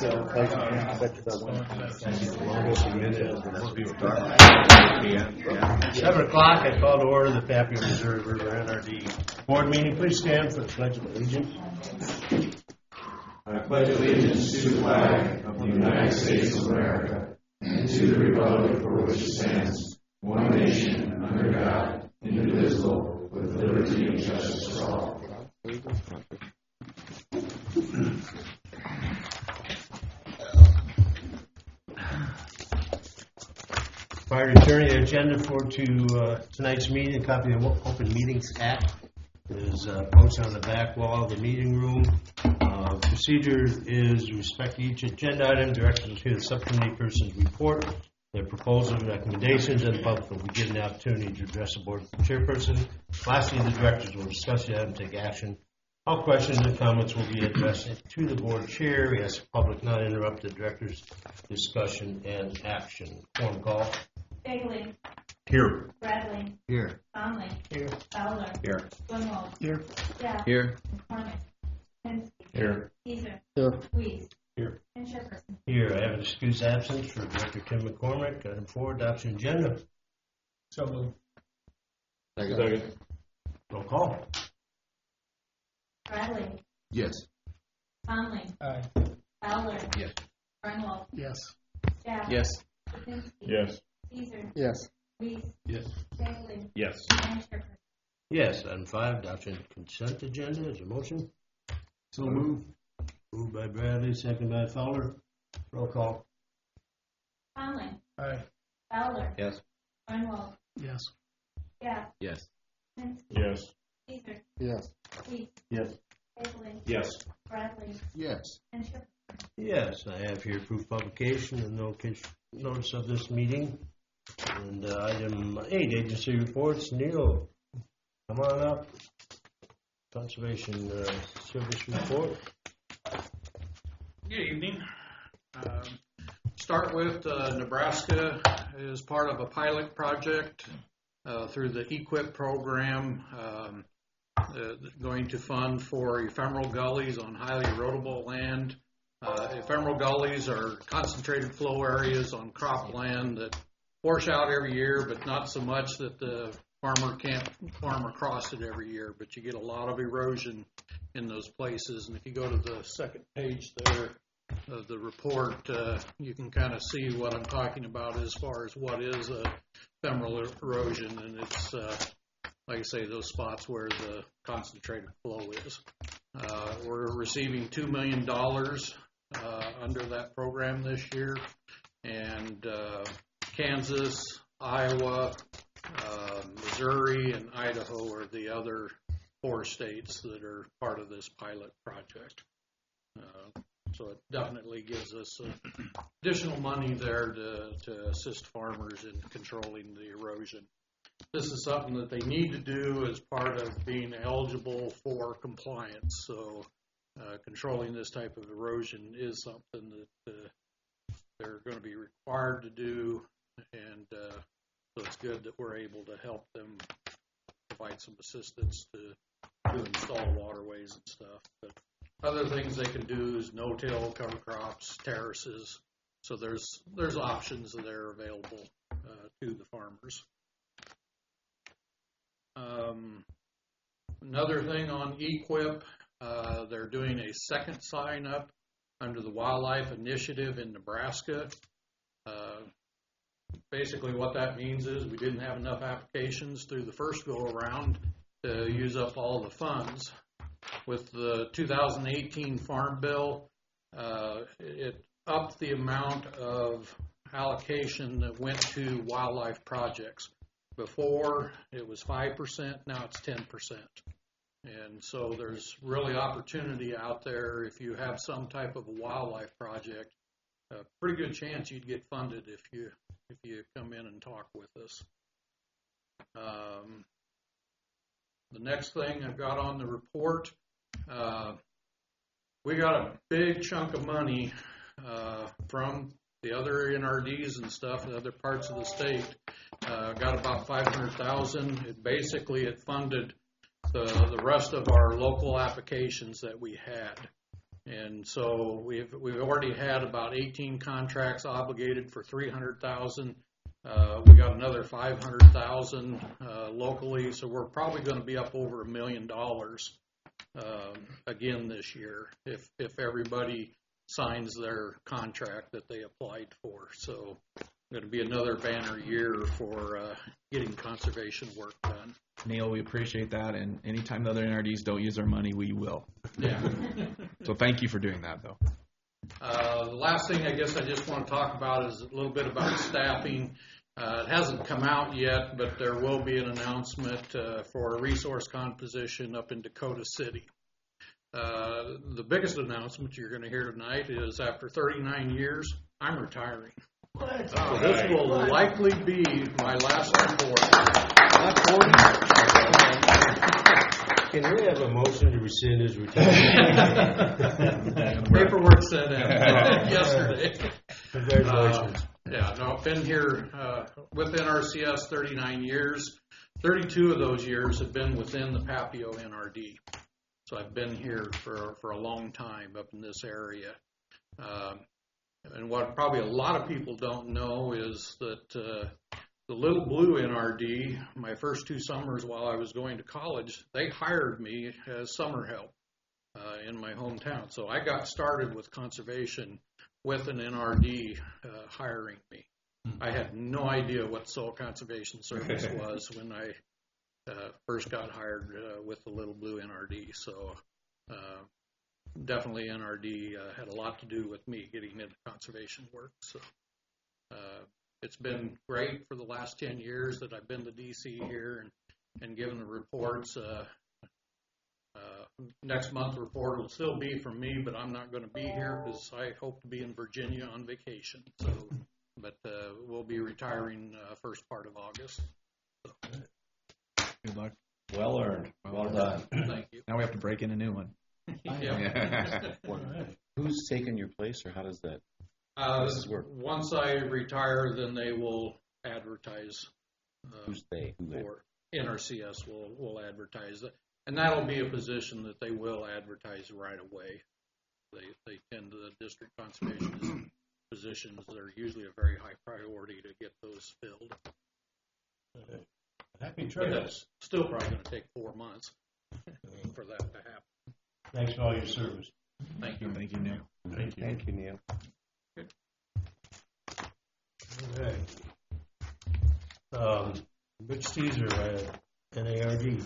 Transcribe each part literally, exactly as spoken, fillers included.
uh, place affected that one. Seven o'clock, I call to order the Papio, Missouri River N R D board meeting. Please stand for the Pledge of Allegiance. I pledge allegiance to the flag of the United States of America and to the republic for which it stands, one nation, under God, indivisible, with liberty and justice for all. Prior to turning the agenda for to uh, tonight's meeting, a copy of the Open Meetings Act is uh, posted on the back wall of the meeting room. Uh, procedure is with respect to each agenda item, directors will hear the subcommittee person's report, their proposals and recommendations, and the public will be given the opportunity to address the board chairperson. Lastly, the directors will discuss the item and take action. All questions and comments will be addressed to the board chair. We ask the public not interrupt the director's discussion and action. Form call. Bailey. Here. Bradley. Here. Conley. Here. Fowler. Here. Grunwald. Here. Jeff. Here. McCormick. Pensky. Here. Caesar. Here. Weiss. Here. And Chairperson. Here. I have an excused absence for Director Tim McCormick. Item four, adoption agenda. So moved. Second. Second. Roll call. Bradley. Yes. Conley. Aye. Fowler. Yes. Grunwald. Yes. Jeff. Yes. Pensky. Yes. Caesar. Yes. Weiss. Yes. Bailey. Yes. And Chairperson. Yes. Item five, adoption consent agenda. Is there a motion? So moved. Moved by Bradley, second by Fowler. Roll call. Conley. Aye. Fowler. Yes. Grunwald. Yes. Jeff. Yes. Pensky. Yes. Caesar. Yes. Weiss. Yes. Bailey. Yes. Bradley. Yes. And Chairperson. Yes, I have here proof publication and no case- notice of this meeting. And uh, item eight, agency reports. Neil, come on up. Conservation uh, Service report. Good evening. Um, start with uh, Nebraska is part of a pilot project uh, through the E Q I P program, um, uh, going to fund for ephemeral gullies on highly erodible land. Uh, ephemeral gullies are concentrated flow areas on cropland that wash out every year, but not so much that the farmer can't farm across it every year, but you get a lot of erosion in those places. And if you go to the second page there of the report, uh, you can kind of see what I'm talking about as far as what is a ephemeral erosion. And it's, uh, like I say, those spots where the concentrated flow is. Uh, we're receiving two million dollars uh, under that program this year. And uh, Kansas, Iowa, uh, Missouri, and Idaho are the other four states that are part of this pilot project. Uh, so it definitely gives us uh, additional money there to, to assist farmers in controlling the erosion. This is something that they need to do as part of being eligible for compliance. So uh, controlling this type of erosion is something that uh, they're going to be required to do, and uh, so it's good that we're able to help them provide some assistance to, to install waterways and stuff. But other things they can do is no-till, cover crops, terraces. So there's there's options that are available uh, to the farmers. Um, another thing on E Q I P, uh, they're doing a second sign-up under the Wildlife Initiative in Nebraska. Uh, basically what that means is we didn't have enough applications through the first go-around to use up all the funds. With the two thousand eighteen Farm Bill, uh, it upped the amount of allocation that went to wildlife projects. Before, it was five percent, now it's ten percent. And so there's really opportunity out there if you have some type of a wildlife project. A pretty good chance you'd get funded if you if you come in and talk with us. Um, the next thing I've got on the report, uh, we got a big chunk of money uh, from the other N R Ds and stuff, the other parts of the state. Uh, got about five hundred thousand dollars. It basically it funded the the rest of our local applications that we had. And so we've we've already had about eighteen contracts obligated for three hundred thousand. Uh, we got another five hundred thousand uh, locally, so we're probably going to be up over a million dollars um, again this year if if everybody signs their contract that they applied for. So going to be another banner year for uh, getting conservation work done. Neil, we appreciate that, and anytime the other N R Ds don't use our money, we will. Yeah. So thank you for doing that, though. Uh, the last thing I guess I just want to talk about is a little bit about staffing. Uh, it hasn't come out yet, but there will be an announcement uh, for a resource con position up in Dakota City. Uh, the biggest announcement you're going to hear tonight is after thirty-nine years, I'm retiring. What? So this will likely be my last report. Can we have a motion to rescind his retirement? Paperwork sent in yesterday. Congratulations. Uh, yeah, no, I've been here uh, with N R C S thirty-nine years. thirty-two of those years have been within the Papio N R D. So I've been here for, for a long time up in this area. Um, and what probably a lot of people don't know is that uh, the Little Blue N R D, my first two summers while I was going to college, they hired me as summer help uh, in my hometown. So I got started with conservation with an N R D uh, hiring me. I had no idea what Soil Conservation Service was when I uh, first got hired uh, with the Little Blue N R D. So uh, definitely N R D uh, had a lot to do with me getting into conservation work. So uh, it's been great for the last ten years that I've been to D C here and, and given the reports. Uh, uh, next month report will still be from me, but I'm not going to be here because I hope to be in Virginia on vacation. So, but uh, we'll be retiring uh, first part of August. So, Good luck. Well earned. Well done. thank you. Now we have to break in a new one. Yeah. Who's taking your place, or how does that? Uh, This is work. once I retire, then they will advertise. Uh, Who's they? Who they? for N R C S will will advertise it, and that'll be a position that they will advertise right away. They they tend to the district conservation positions. They're usually a very high priority to get those filled. Happy But trails. that's still probably going to take four months for that to happen. Thanks for all your service. Thank you. Thank you, Neil. Thank you. Thank you, Neil. All right. Um, Rich Caesar, uh, N A R D.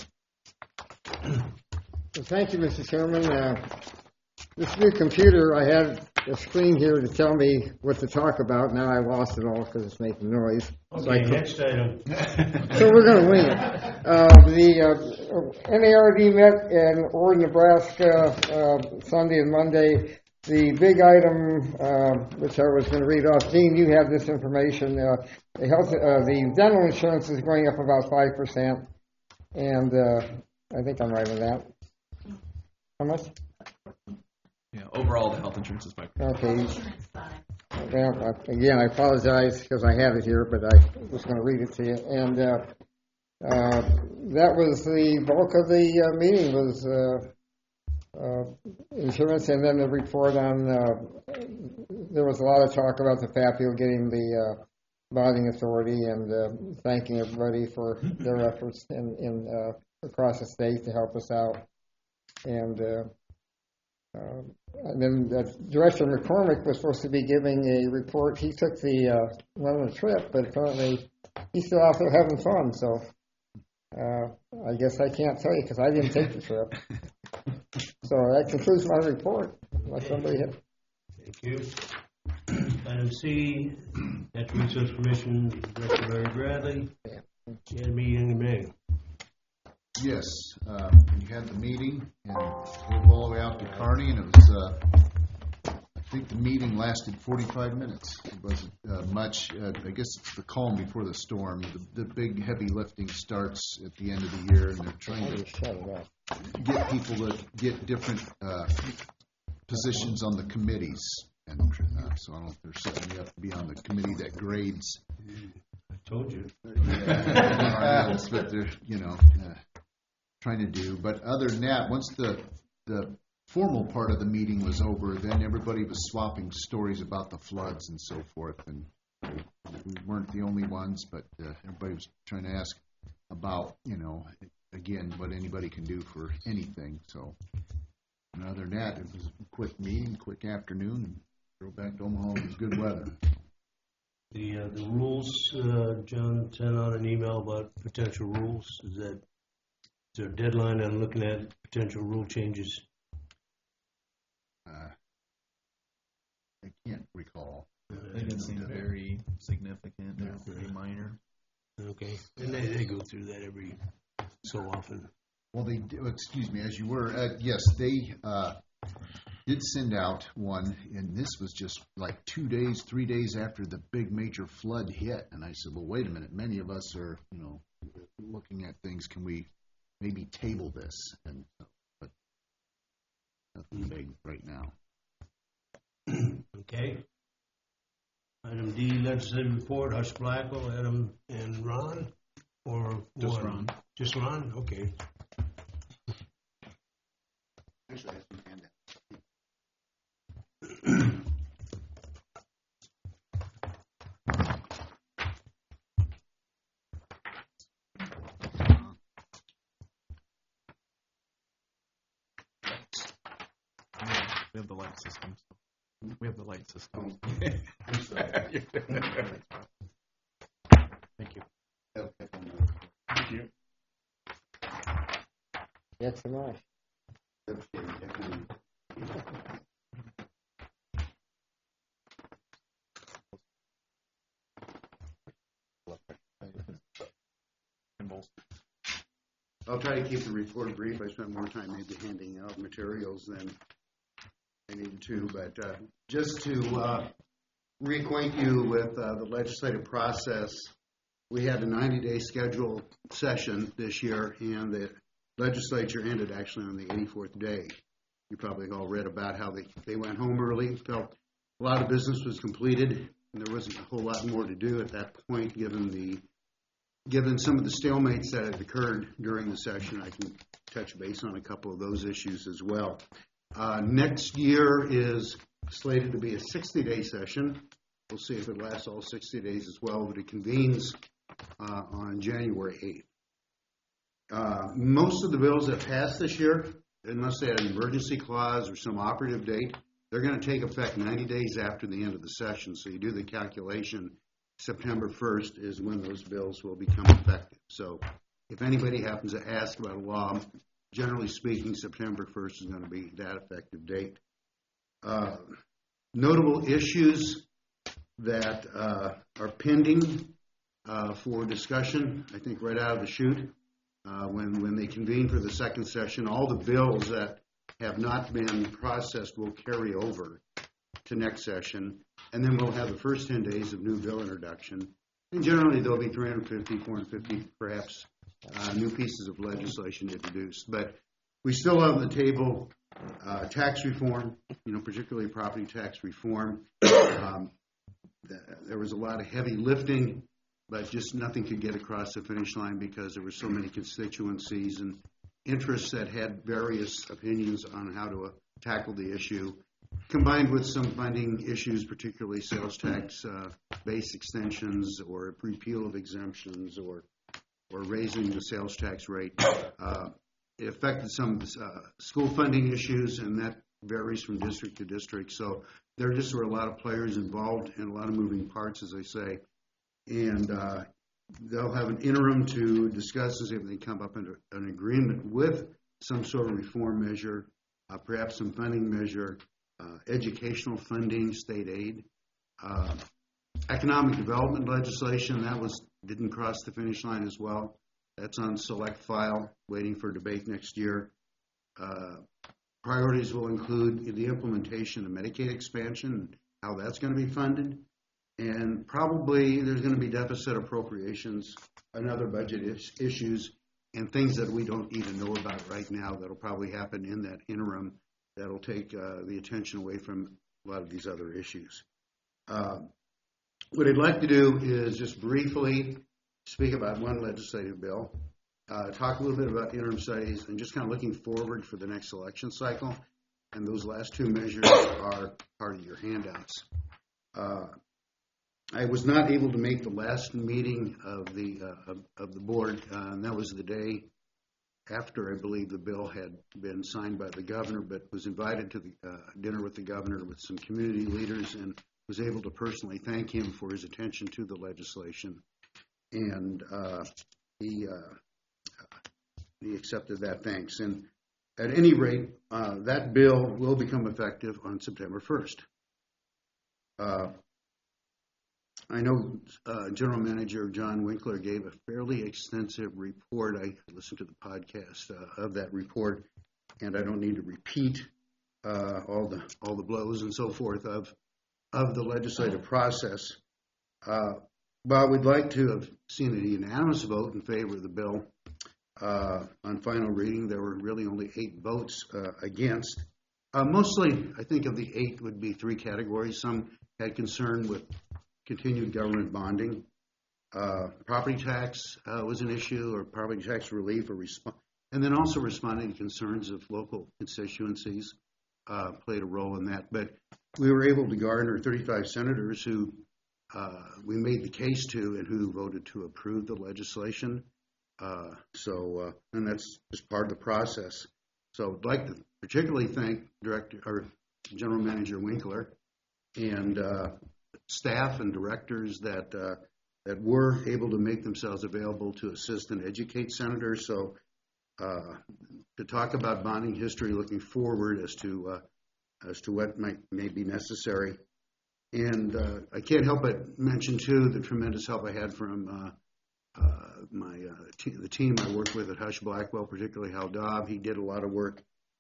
Well, thank you, Mister Chairman. Uh, this new computer, I had a screen here to tell me what to talk about. Now I lost it all because it's making noise. So, I Okay, cou- next item. so we're going to wing it. Uh, the uh, N A R D met in Ord, Nebraska, uh, Sunday and Monday. The big item, uh, which I was going to read off, Dean, you have this information. Uh, the health, uh, the dental insurance is going up about five percent, and uh, I think I'm right with that. How much? Yeah, overall, the health insurance is five. Okay. Well, uh, again, I apologize because I have it here, but I was going to read it to you. And uh, uh, that was the bulk of the uh, meeting was uh, uh, insurance, and then the report on. Uh, there was a lot of talk about the Papio getting the uh, bonding authority, and uh, thanking everybody for their efforts in, in uh, across the state to help us out. And. Uh, Uh, and then uh, Director McCormick was supposed to be giving a report. He took the uh, went on a trip, but apparently he's still out there having fun. So uh, I guess I can't tell you because I didn't take the trip. So that concludes my report. Unless somebody had. Thank you. Item C, Natural Resource Commission, Director Larry Bradley. You had a meeting in May. Yes, uh, we had the meeting and drove all the way out to Kearney, and it was, uh, I think the meeting lasted forty-five minutes. It wasn't uh, much. Uh, I guess it's the calm before the storm. The, the big heavy lifting starts at the end of the year, and they're trying to Shut it up. get people to get different uh, positions on the committees. And uh, so I don't know if they're setting me up to be on the committee that grades. I told you. That's what they're, you know, uh, trying to do. But other than that, once the the formal part of the meeting was over, then everybody was swapping stories about the floods and so forth. And we weren't the only ones, but uh, everybody was trying to ask about, you know, again, what anybody can do for anything. So, and other than that, it was a quick meeting, quick afternoon, and drove back to Omaha. It was good weather. The, uh, the rules, uh, John sent out an email about potential rules. Is that, is there a deadline on looking at potential rule changes? Uh, I can't recall. They didn't seem very significant. They're pretty minor. Okay, and they, they go through that every so often. Well, they do, excuse me, as you were, uh, yes, they uh, did send out one, and this was just like two days, three days after the big major flood hit. And I said, well, wait a minute, many of us are, you know, looking at things. Can we maybe table this? And but nothing big right now. Okay. Item D, legislative report, Hush Blackwell, Adam and Ron, or Just one? Ron. Just Ron, okay. Actually, I have some handout. We have the light system. We have the light system. Thank you. Thank you. Yes, so much. I'll try to keep the report brief. I spent more time maybe handing out materials than I needed to, but uh, just to uh, reacquaint you with uh, the legislative process, we had a ninety-day scheduled session this year, and the legislature ended actually on the eighty-fourth day. You probably all read about how they, they went home early, felt a lot of business was completed, and there wasn't a whole lot more to do at that point, given the given some of the stalemates that had occurred during the session. I can touch base on a couple of those issues as well. Uh, next year is slated to be a sixty-day session. We'll see if it lasts all sixty days as well, but it convenes uh, on January eighth. Uh, most of the bills that passed this year, unless they had an emergency clause or some operative date, they're going to take effect ninety days after the end of the session. So you do the calculation, September first is when those bills will become effective. So if anybody happens to ask about a law, generally speaking, September first is going to be that effective date. Uh, notable issues that uh, are pending uh, for discussion, I think right out of the chute, uh, when, when they convene for the second session, all the bills that have not been processed will carry over to next session, and then we'll have the first ten days of new bill introduction. And generally, there'll be three hundred fifty, four hundred fifty, perhaps, uh, new pieces of legislation introduced. But we still have on the table uh, tax reform, you know, particularly property tax reform. Um, th- there was a lot of heavy lifting, but just nothing could get across the finish line because there were so many constituencies and interests that had various opinions on how to uh, tackle the issue, combined with some funding issues, particularly sales tax uh, base extensions or repeal of exemptions or or raising the sales tax rate. Uh, it affected some uh, school funding issues, and that varies from district to district. So there just were a lot of players involved and a lot of moving parts, as I say. And uh, they'll have an interim to discuss and see if they come up into an agreement with some sort of reform measure, uh, perhaps some funding measure, uh, educational funding, state aid, uh, economic development legislation. That was didn't cross the finish line as well. That's on select file, waiting for debate next year. Uh, priorities will include the implementation of Medicaid expansion, how that's going to be funded. And probably there's going to be deficit appropriations and other budget is- issues and things that we don't even know about right now that'll probably happen in that interim that'll take uh, the attention away from a lot of these other issues. Uh, what I'd like to do is just briefly speak about one legislative bill, uh, talk a little bit about interim studies, and just kind of looking forward for the next election cycle. and those last two measures are part of your handouts. Uh, I was not able to make the last meeting of the uh, of, of the board, uh, and that was the day after I believe the bill had been signed by the governor, but was invited to the uh, dinner with the governor with some community leaders and was able to personally thank him for his attention to the legislation. And uh, he uh, he accepted that thanks. And at any rate, uh, that bill will become effective on September first. Uh, I know uh, General Manager John Winkler gave a fairly extensive report. I listened to the podcast uh, of that report, and I don't need to repeat uh, all the all the blows and so forth of of the legislative process. Uh, but we'd like to have seen a unanimous vote in favor of the bill. Uh, on final reading, there were really only eight votes uh, against. Uh, mostly, I think of the eight would be three categories. Some had concern with continued government bonding. Uh, property tax uh, was an issue, or property tax relief, or resp- and then also responding to concerns of local constituencies uh, played a role in that. But we were able to garner thirty-five senators who uh, we made the case to and who voted to approve the legislation. Uh, so, uh, and that's just part of the process. So I'd like to particularly thank Director or General Manager Winkler and uh, staff and directors that uh, that were able to make themselves available to assist and educate senators. So uh, to talk about bonding history, looking forward as to uh, as to what might may be necessary. And uh, I can't help but mention too the tremendous help I had from uh, uh, my uh, te- the team I worked with at Hush Blackwell, particularly Hal Dobb. He did a lot of work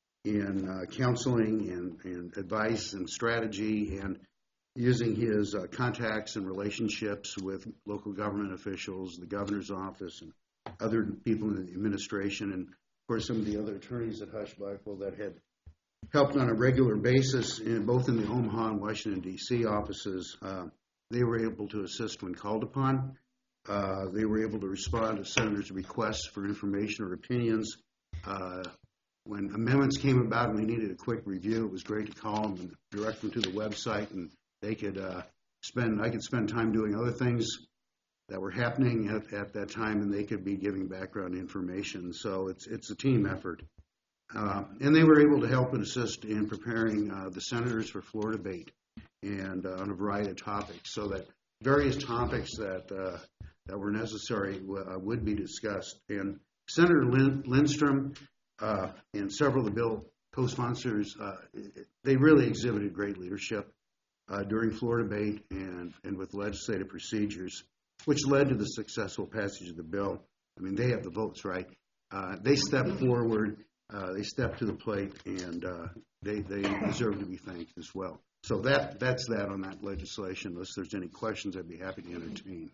in uh, counseling and, and advice and strategy, and using his uh, contacts and relationships with local government officials, the governor's office, and other people in the administration, and of course some of the other attorneys at Hush Blackwell that had helped on a regular basis, in, both in the Omaha and Washington, D C offices. Uh, they were able to assist when called upon. Uh, they were able to respond to senators' requests for information or opinions. Uh, when amendments came about and we needed a quick review, it was great to call them and direct them to the website, and they could uh, spend, I could spend time doing other things that were happening at, at that time, and they could be giving background information. So it's it's a team effort. Uh, and they were able to help and assist in preparing uh, the senators for floor debate and uh, on a variety of topics, so that various topics that uh, that were necessary w- uh, would be discussed. And Senator Lin- Lindstrom uh, and several of the bill co-sponsors, uh, they really exhibited great leadership Uh, during floor debate and, and with legislative procedures, which led to the successful passage of the bill. I mean, they have the votes, right? Uh, they stepped forward, uh, they stepped to the plate, and uh, they they deserve to be thanked as well. So that that's that on that legislation. Unless there's any questions, I'd be happy to entertain.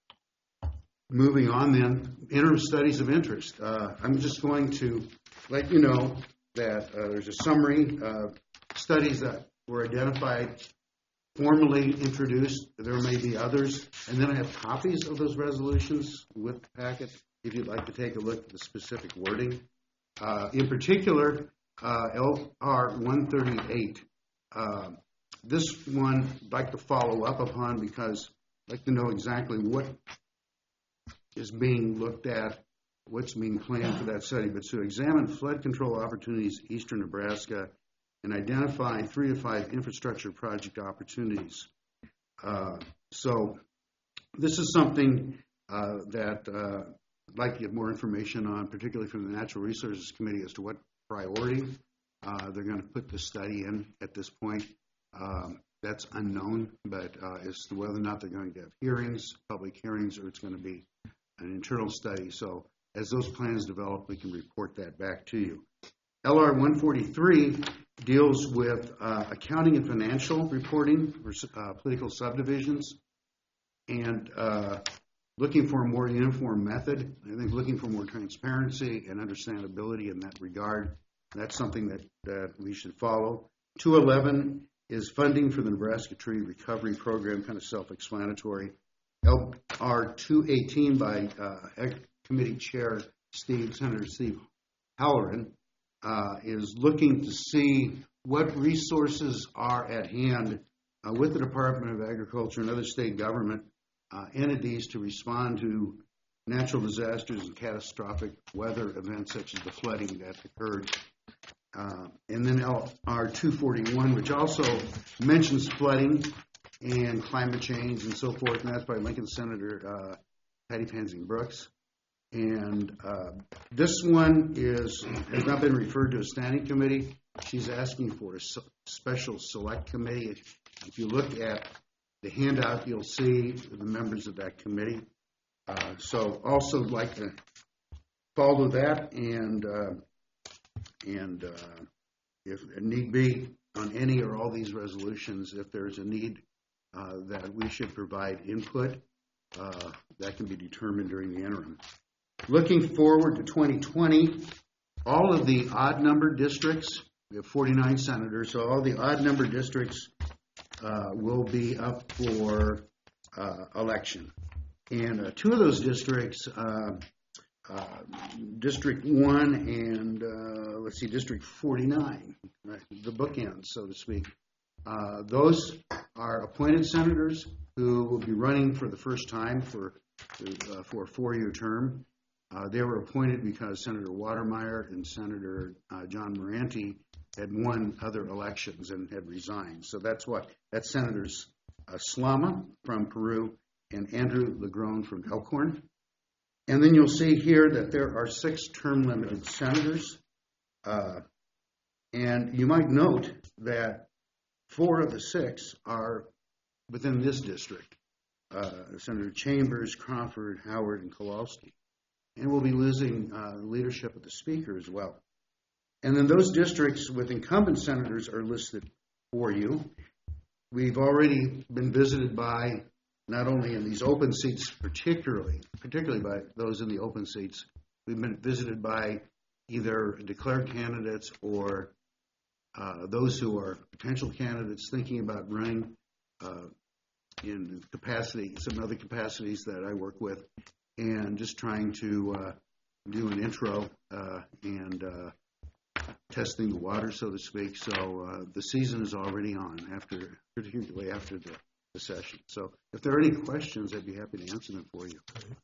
Moving on then, interim studies of interest. Uh, I'm just going to let you know that uh, there's a summary of studies that were identified, formally introduced. There may be others. And then I have copies of those resolutions with the packet if you'd like to take a look at the specific wording. Uh, in particular, uh, L R one thirty-eight. Uh, this one I'd like to follow up upon because I'd like to know exactly what is being looked at, what's being planned for that study. But to examine flood control opportunities in eastern Nebraska and identify three to five infrastructure project opportunities. Uh, so this is something uh, that uh, I'd like to get more information on, particularly from the Natural Resources Committee, as to what priority uh, they're going to put the study in at this point. Um, that's unknown, but uh, as to whether or not they're going to have hearings, public hearings, or it's going to be an internal study. So as those plans develop, we can report that back to you. L R one forty-three deals with uh, accounting and financial reporting for uh, political subdivisions, and uh, looking for a more uniform method. I think looking for more transparency and understandability in that regard. That's something that, that we should follow. two eleven is funding for the Nebraska Tree Recovery Program, kind of self-explanatory. L R two eighteen by uh, Committee Chair Steve, Senator Steve Halloran, Uh, is looking to see what resources are at hand uh, with the Department of Agriculture and other state government uh, entities to respond to natural disasters and catastrophic weather events such as the flooding that occurred. Uh, and then R two forty-one, which also mentions flooding and climate change and so forth, and that's by Lincoln Senator uh, Patty Pansing Brooks. And uh, this one is has not been referred to a standing committee. She's asking for a so- special select committee. If, if you look at the handout, you'll see the members of that committee. Uh, so also like to follow that, and uh, and uh, if need be on any or all these resolutions, if there's a need uh, that we should provide input, uh, that can be determined during the interim. Looking forward to twenty twenty, all of the odd number districts, we have forty-nine senators, so all the odd number districts uh, will be up for uh, election. And uh, two of those districts, uh, uh, District one and, uh, let's see, District forty-nine, right, the bookends, so to speak, uh, those are appointed senators who will be running for the first time for, uh, for a four-year term. Uh, they were appointed because Senator Watermeyer and Senator uh, John Moranti had won other elections and had resigned. So that's what, that's Senators uh, Slama from Peru and Andrew Legrone from Elkhorn. And then you'll see here that there are six term-limited senators. Uh, and you might note that four of the six are within this district. Uh, Senator Chambers, Crawford, Howard, and Kowalski. And we'll be losing uh, leadership of the Speaker as well. And then those districts with incumbent senators are listed for you. We've already been visited by, not only in these open seats particularly, particularly by those in the open seats, we've been visited by either declared candidates or uh, those who are potential candidates thinking about running uh, in capacity, some other capacities that I work with, and just trying to uh, do an intro uh, and uh, testing the water, so to speak. So uh, the season is already on, after, particularly after the, the session. So if there are any questions, I'd be happy to answer them for you.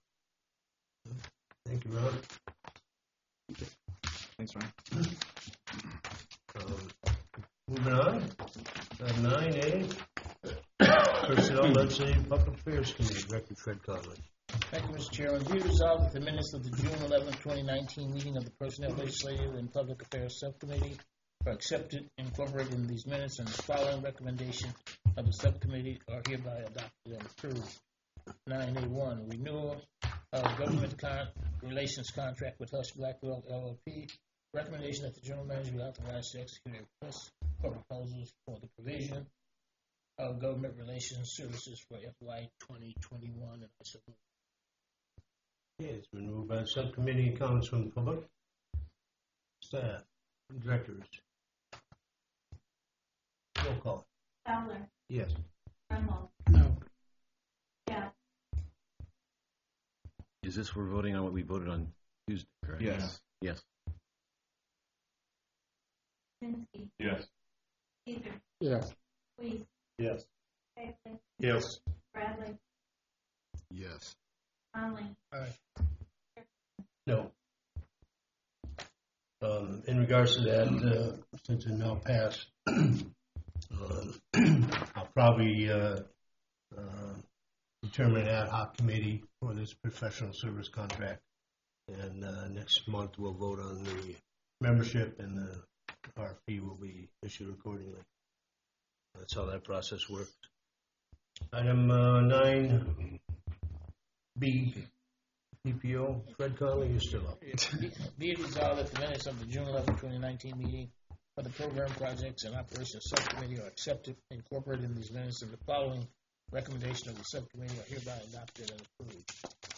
Thank you, Ron. Okay. Thanks, Ryan. Um, moving on, item nine A, Personnel Legislative Public Affairs Committee, Director Fred Conley. Thank you, Mister Chairman. Be resolved that the minutes of the June eleventh, twenty nineteen meeting of the Personnel Legislative and Public Affairs Subcommittee are accepted, incorporated in these minutes, and the following recommendation of the subcommittee are hereby adopted and approved. nine A one, renewal of government con- relations contract with Hush Blackwell L L P. Recommendation that the general manager be authorized to execute a request for proposals for the provision of government relations services for F Y twenty twenty-one. And I support. Okay, it's been moved by the subcommittee. Comments from the public? Staff, directors. Roll call. Fowler, Yes. Grunwald, No. Gap, Is this we're voting on what we voted on Tuesday, correct? Yes. Yes. Linsky, Yes. Caesar, Yes. Weiss, Yes. Bagley, Yes. Bradley, Yes. Conley, No. Um, in regards to that, uh, since it now passed, um, I'll probably uh, uh, determine an ad hoc committee for this professional service contract. And uh, next month we'll vote on the membership, and the R F P will be issued accordingly. That's how that process works. Item uh, nine B. P P O, Fred Conley, you're still up. Be, be it resolved that the minutes of the June eleventh, twenty nineteen meeting for the Program Projects and Operations Subcommittee are accepted, incorporated in these minutes, and the following recommendation of the subcommittee are hereby adopted and approved.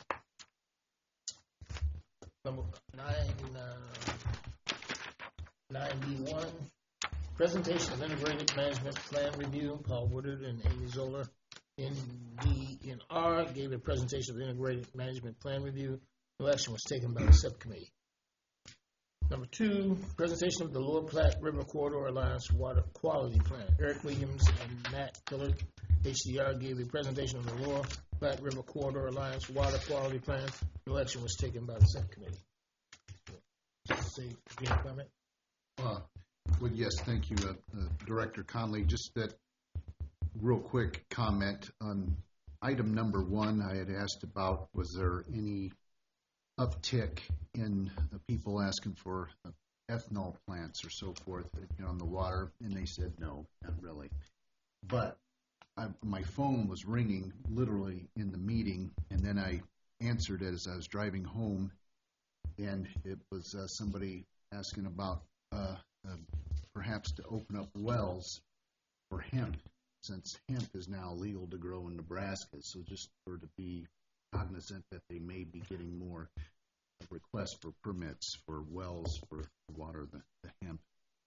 Number nine, uh, nine B one, presentation of integrated management plan review. Paul Woodard and Amy Zoller. N D N R gave a presentation of the integrated management plan review. No action was taken by the subcommittee. Number two, presentation of the Lower Platte River Corridor Alliance Water Quality Plan. Eric Williams and Matt Tiller, H D R, gave a presentation of the Lower Platte River Corridor Alliance Water Quality Plan. No action was taken by the subcommittee. Say, do you have a comment? Uh, Well, yes, thank you, uh, uh, Director Conley. Just that real quick comment on item number one I had asked about, was there any uptick in uh, people asking for uh, ethanol plants or so forth, you know, on the water? And they said, no, not really. But I, my phone was ringing literally in the meeting, and then I answered it as I was driving home, and it was uh, somebody asking about uh, uh, perhaps to open up wells for hemp, since hemp is now legal to grow in Nebraska. So just for to be cognizant that they may be getting more requests for permits for wells for water the, the hemp.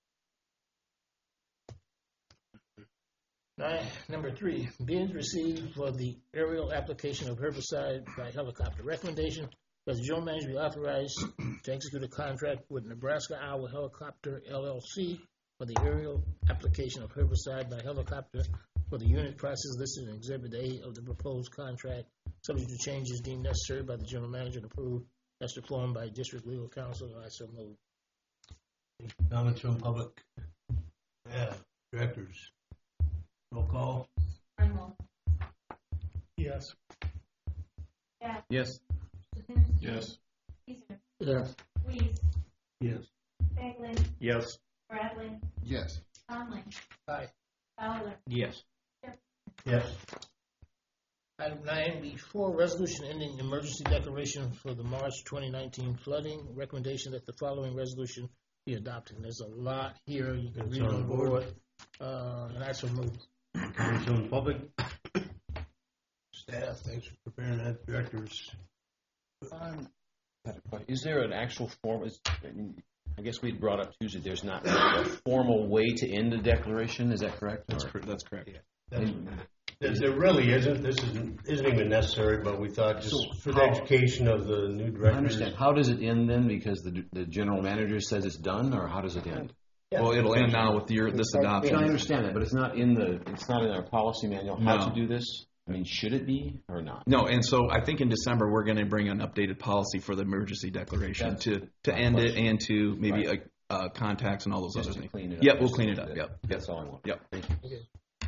Nine, number three, bids received for the aerial application of herbicide by helicopter. Recommendation that the general manager be authorized to execute a contract with Nebraska Iowa Helicopter L L C for the aerial application of herbicide by helicopter for the unit prices listed in Exhibit A of the proposed contract, subject to changes deemed necessary by the general manager and approved as performed by District Legal Counsel. I so move. Comments from public? Yeah, directors. Roll call. Arnold. Yes. Yes. Yes. Jazinski. Yes. Caesar. Yes. Reese. Yes. Eglin. Yes. Bradley. Yes. Conley. Aye. Fowler. Yes. Yes. Item nine, before resolution ending emergency declaration for the March twenty nineteen flooding, recommendation that the following resolution be adopted. And there's a lot here you can It's read on on the board. board, uh, and I so move. Comments from the public? Staff, thanks for preparing that. Directors. Um, Is there an actual form, is, I mean, I guess we had brought up Tuesday, there's not a formal way to end a declaration, is that correct? That's, Or- cor- that's correct. That's- There there really isn't, this isn't, isn't even necessary, but we thought just So for the how- education of the new directors. I understand. How does it end then? Because the the general manager says it's done, or how does it end? Yeah. Well, it'll end now with your, this I adoption. understand that, but it's not in the, it's not in our policy manual how No. to do this? I mean, should it be or not? No, and so I think in December, we're going to bring an updated policy for the emergency declaration That's to, to my end it question. and to maybe Right. uh, uh, contacts and all those Just other to things. clean it up. Yep, we'll just a clean it little up. bit. Yep. That's all I want. Yep. Thank you. Okay.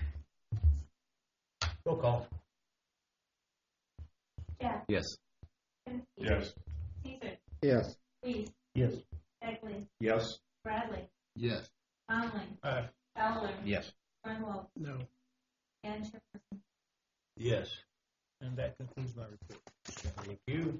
Roll call. Jeff. Yes. Jazinski. Yes. Caesar. Yes. Reese. Yes. Eglin. Yes. Bradley. Yes. Conley. Aye. Fowler. Yes. Arnold. No. And Chairperson. Yes. And that concludes my report. Thank you.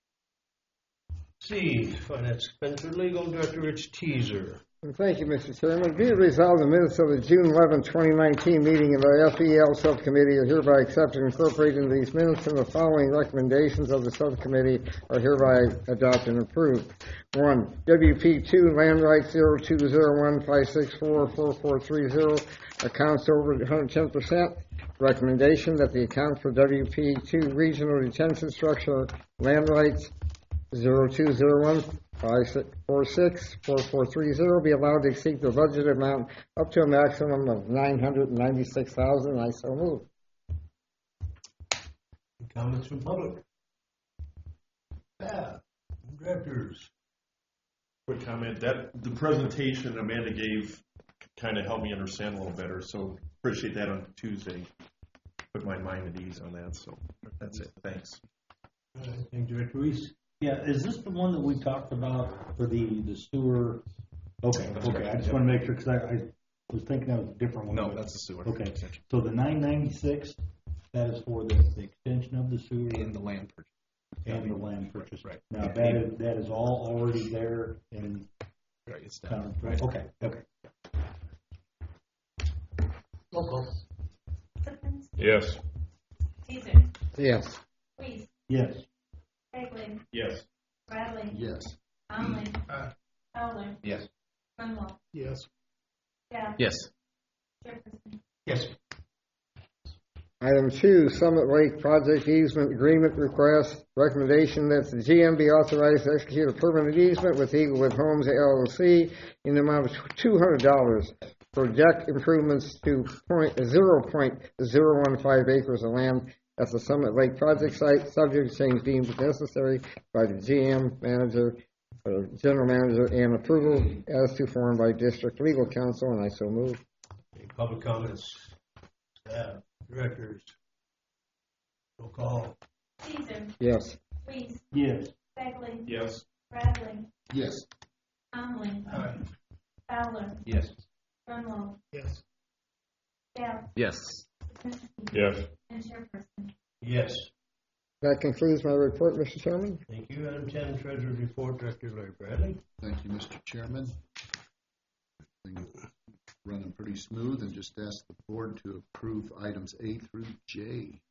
C, Finance Expenditure Legal Director Rich Teaser. Thank you, Mister Chairman. Be it resolved, the minutes of the June eleventh, twenty nineteen meeting of the F E L Subcommittee are hereby accepted and incorporated into these minutes, and the following recommendations of the subcommittee are hereby adopted and approved. One, W P two, land rights zero two zero one five six four four four three zero, accounts over one hundred ten percent. Recommendation that the account for W P two regional detention structure land rights zero two zero one five six four six four four three zero be allowed to exceed the budget amount up to a maximum of nine hundred ninety-six thousand dollars. I so move. Comments from public? Staff, directors. Quick comment, that, the presentation Amanda gave kind of helped me understand a little better, so appreciate that on Tuesday. Put my mind at ease on that, so that's it, thanks. All right, thank you, Director Reese. Yeah, is this the one that we talked about for the, the sewer? Okay, okay, I just want to make sure, because I, I was thinking that was a different one. No, but- that's the sewer. Okay, so the nine ninety-six, that is for the, the extension of the sewer And the land purchase. and the land purchase. Right. Now, that is, that is all already there in Right, it's done. town, right? Okay, okay. Roll call. Jazinski. Yes. Caesar. Yes. Reese. Yes. Eglin. Yes. Bradley. Yes. Conley. Aye. Fowler. Yes. Arnold. Yes. Jeff. Yes. Chairperson. Yes. Item two, Summit Lake Project Easement Agreement Request. Recommendation that the G M be authorized to execute a permanent easement with Eaglewood Homes L L C in the amount of two hundred dollars for deck improvements to zero point zero one five acres of land at the Summit Lake project site, subject to change deemed necessary by the G M manager, or general manager, and approval as to form by district legal counsel, and I so move. Any public comments? Staff, directors? Roll call. Caesar. Yes. Reese. Yes. Begley. Yes. Bradley. Yes. Conley. Aye. Fowler. Yes. Grunwald. Yes. Gale. Yes. Yes. And Chairperson. Yes. That concludes my report, Mister Chairman. Thank you. Item ten, Treasurer's Report, Director Larry Bradley. Thank you, Mister Chairman. Everything's running pretty smooth, and just ask the board to approve items A through J.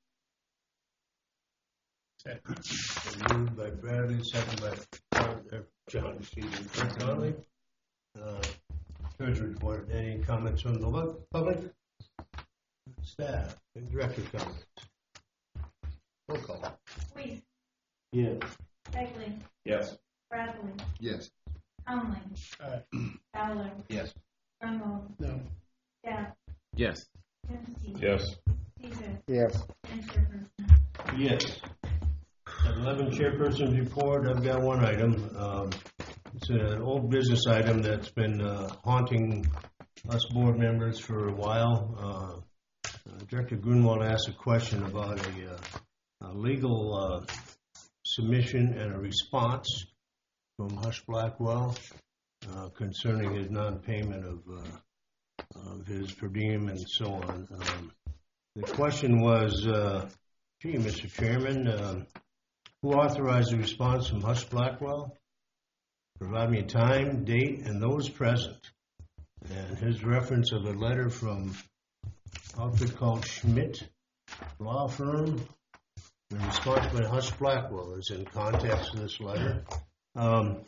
Second. Moved by Bradley, second by uh, John, excuse me, Frank Conley. Uh, Treasurer's Report. Any comments from the public? Staff and director comments. Roll call. Reese. Yes. Begley. Yes. Bradley. Yes. Conley. Aye. Fowler. Yes. Grunwald. No. Gale. Yes. Dempsey. Yes. Caesar. Yes. And Chairperson. Yes. At eleven, Chairperson's Report, I've got one item. Um, It's an old business item that's been uh, haunting us board members for a while. Uh, uh, Director Grunwald asked a question about a, uh, a legal uh, submission and a response from Hush Blackwell uh, concerning his non-payment of, uh, of his per diem and so on. Um, the question was, uh, gee, Mister Chairman, uh, who authorized the response from Hush Blackwell? Provide me a time, date, and those present. And his reference of a letter from an outfit called Schmidt Law Firm. The response by Hush Blackwell is in context of this letter. Um,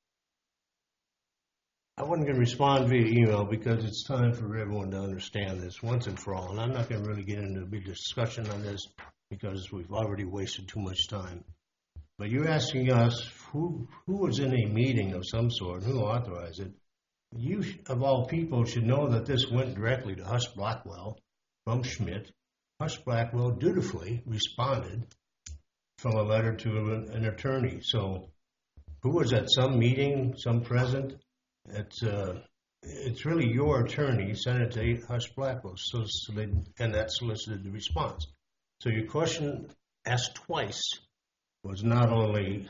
I wasn't going to respond via email because it's time for everyone to understand this once and for all. And I'm not going to really get into a big discussion on this because we've already wasted too much time. But you're asking us who who was in a meeting of some sort, who authorized it. You, of all people, should know that this went directly to Hush Blackwell from Schmidt. Hush Blackwell dutifully responded from a letter to an, an attorney. So who was at some meeting, some present? It's, uh, it's really your attorney sent it to Hush Blackwell, so, and that solicited the response. So your question asked twice was not only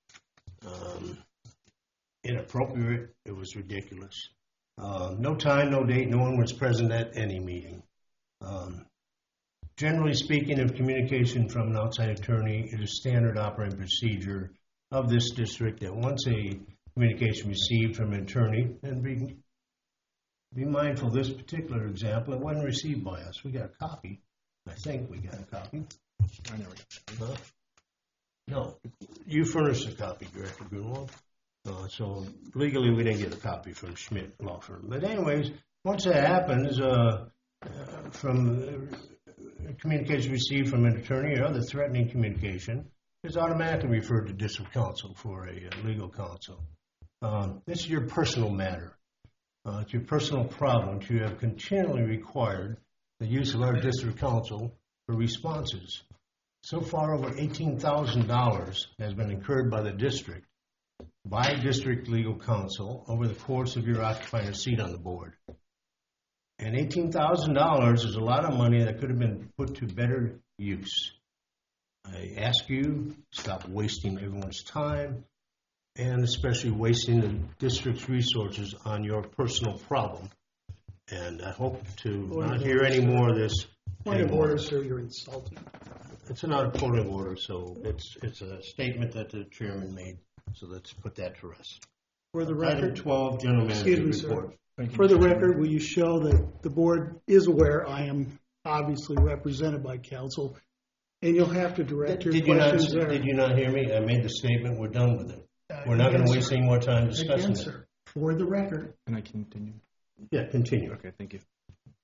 um, inappropriate, it was ridiculous. Uh, no time, no date, no one was present at any meeting. Um, generally speaking, of communication from an outside attorney, it is standard operating procedure of this district that once a communication received from an attorney, and be, be mindful of this particular example, it wasn't received by us. We got a copy. I think we got a copy. I never got it. Huh? No, you furnished a copy, Director Grunwald. Uh, so legally, we didn't get a copy from Schmidt Law Firm. But anyways, once that happens, uh, uh, from uh, communication received from an attorney or other threatening communication, is automatically referred to district counsel for a uh, legal counsel. Um, this is your personal matter. Uh, it's your personal problem. You have continually required the use of our district counsel for responses. So far, over eighteen thousand dollars has been incurred by the district, by district legal counsel, over the course of your occupying a seat on the board. And eighteen thousand dollars is a lot of money that could have been put to better use. I ask you, stop wasting everyone's time, and especially wasting the district's resources on your personal problem. And I hope to not hear any more of this. Point of order, sir, you're insulting. It's not a point of order, so it's it's a statement that the chairman made. So let's put that to rest. For the Item record, twelve, general excuse me, manager's sir. report. For the record, will you show that the board is aware I am obviously represented by counsel, and you'll have to direct your Did you not? questions there. Did you not hear me? I made the statement. We're done with it. Uh, We're not going again, to waste sir. any more time discussing Again, it. sir, for the record, Can I continue? Yeah, continue. Okay, thank you.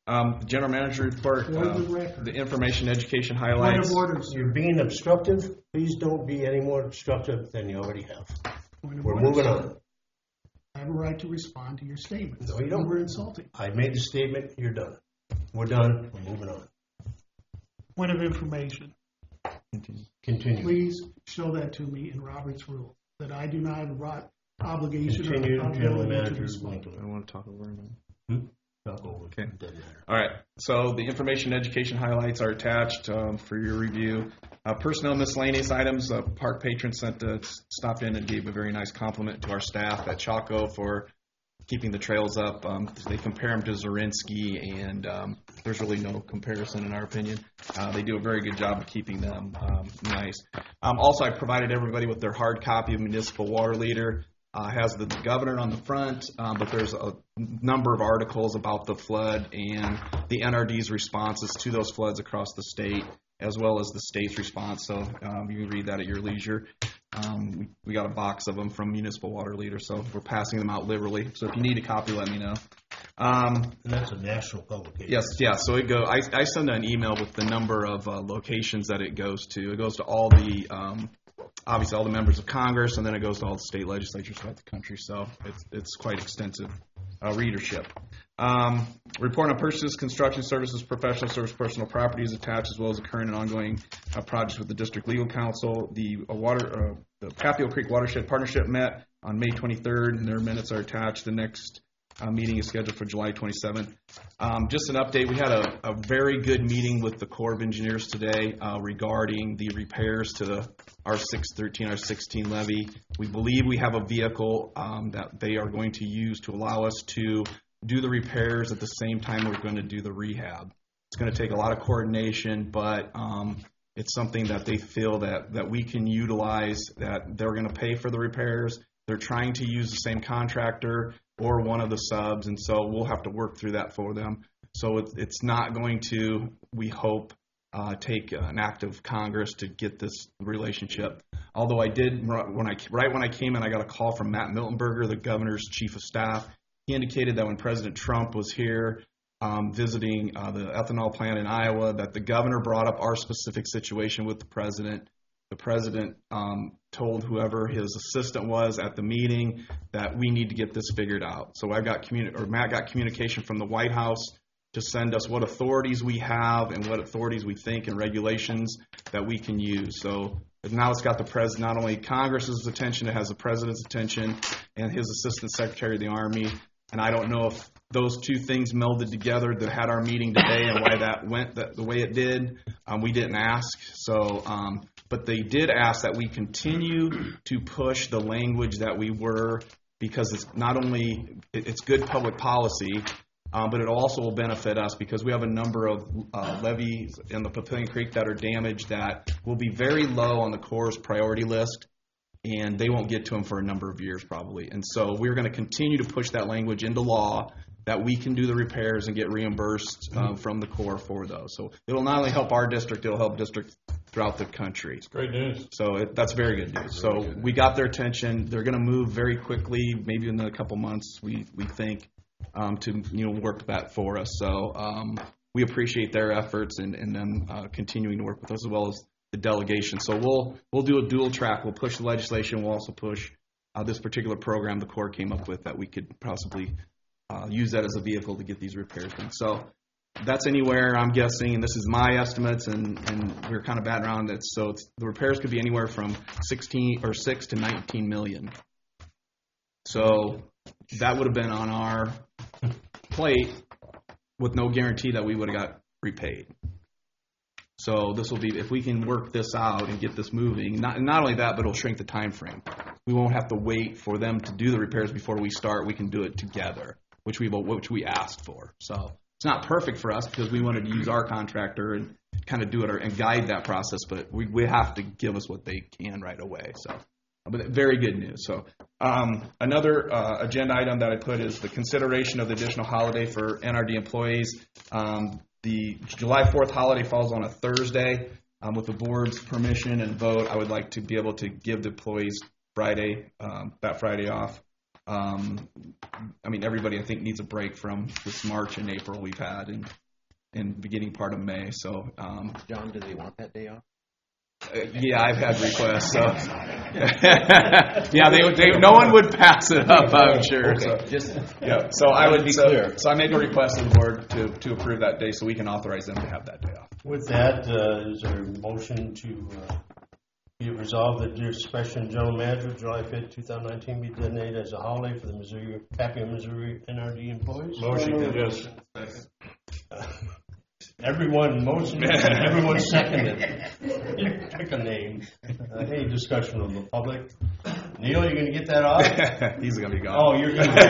Um, General Manager report, Point uh, of record. the information education Point highlights. of orders. You're being obstructive. Please don't be any more obstructive than you already have. Point of We're orders. moving on. I have a right to respond to your statements. No, you don't. We're insulting. I made the statement. You're done. We're done. We're moving on. Point of information. Continue. Please show that to me in Robert's rules, that I do not have a ro- obligation or Continue, General ability to Manager. respond. I want to talk over it. Hmm? Talk over. Okay. Doesn't matter. All right. So the information education highlights are attached um, for your review. Uh, personnel miscellaneous items. A park patron sent uh, stopped in and gave a very nice compliment to our staff at Chaco for keeping the trails up. Um, they compare them to Zorinsky, and um, there's really no comparison in our opinion. Uh, they do a very good job of keeping them um, nice. Um, also, I provided everybody with their hard copy of Municipal Water Leader. Uh, has the governor on the front, um, but there's a number of articles about the flood and the N R D's responses to those floods across the state, as well as the state's response. So um, you can read that at your leisure. Um, we, we got a box of them from Municipal Water Leader, so we're passing them out liberally. So if you need a copy, let me know. Um, And that's a national publication. yes, yeah. So it go. I, I send an email with the number of uh, locations that it goes to. It goes to all the um, obviously all the members of Congress, and then it goes to all the state legislatures throughout the country. So it's it's quite extensive uh, readership. Um, report on purchases, construction services, professional service, personal property is attached, as well as the current and ongoing uh, projects with the district legal counsel. The uh, water, uh, the Papio Creek Watershed Partnership met on May twenty-third, and their minutes are attached. The next uh, meeting is scheduled for July twenty-seventh. Um, just an update: we had a, a very good meeting with the Corps of Engineers today uh, regarding the repairs to the R six thirteen, R sixteen levee. We believe we have a vehicle um, that they are going to use to allow us to do the repairs at the same time we're going to do the rehab. It's going to take a lot of coordination, but um, it's something that they feel that, that we can utilize, that they're going to pay for the repairs. They're trying to use the same contractor or one of the subs, and so we'll have to work through that for them. So it's, it's not going to, we hope, uh, take an act of Congress to get this relationship. Although I did, when I right when I came in, I got a call from Matt Miltenberger, the governor's chief of staff. He indicated that when President Trump was here um, visiting uh, the ethanol plant in Iowa, that the governor brought up our specific situation with the president. The president um, told whoever his assistant was at the meeting that we need to get this figured out. So I got communi- or Matt got communication from the White House to send us what authorities we have and what authorities we think and regulations that we can use. So now it's got the pres not only Congress's attention, it has the president's attention and his assistant secretary of the Army. And I don't know if those two things melded together that had our meeting today and why that went that, the way it did. Um, we didn't ask. So, um, but they did ask that we continue to push the language that we were, because it's not only, it, it's good public policy, um, but it also will benefit us because we have a number of uh, levees in the Papillion Creek that are damaged that will be very low on the Corps' priority list. And they won't get to them for a number of years probably. And so we're going to continue to push that language into law that we can do the repairs and get reimbursed um, from the Corps for those. So it'll not only help our district, it'll help districts throughout the country. It's great news. So it, that's very good news. So good. We got their attention. They're going to move very quickly, maybe in a couple months, we, we think, um, to you know work that for us. So um, we appreciate their efforts and, and them uh, continuing to work with us as well as the delegation. So we'll we'll do a dual track. We'll push the legislation. We'll also push uh, this particular program the Corps came up with that we could possibly uh, use that as a vehicle to get these repairs done. So that's anywhere, I'm guessing, and this is my estimates, and, and we're kind of batting around it. So it's, the repairs could be anywhere from sixteen or six to nineteen million. So that would have been on our plate with no guarantee that we would have got repaid. So this will be, if we can work this out and get this moving, not not only that, but it'll shrink the time frame. We won't have to wait for them to do the repairs before we start. We can do it together, which we which we asked for. So it's not perfect for us because we wanted to use our contractor and kind of do it and guide that process, but we, we have to give us what they can right away. So, but very good news. So um, another uh, agenda item that I put is the consideration of the additional holiday for N R D employees. Um, The July fourth holiday falls on a Thursday. Um, with the board's permission and vote, I would like to be able to give the employees Friday, um, that Friday off. um, I mean, everybody I think needs a break from this March and April we've had, and and beginning part of May. So, um, John, do they want that day off? Uh, yeah, I've had requests. So, yeah, they, they no one would pass it up, I'm sure. Okay, So, just yeah, so I would be so, clear. So I make a request to the board to to approve that day, so we can authorize them to have that day off. With that, uh, is there a motion to uh, be it resolved that Deer Special General Manager, July fifth, two thousand nineteen, be designated as a holiday for the Missouri, Papio, Missouri N R D employees? Motion to just. Everyone motioned, everyone seconded. Pick a name. Uh, any discussion from the public? Neil, you gonna get that off? He's going to be gone. Oh, you're gonna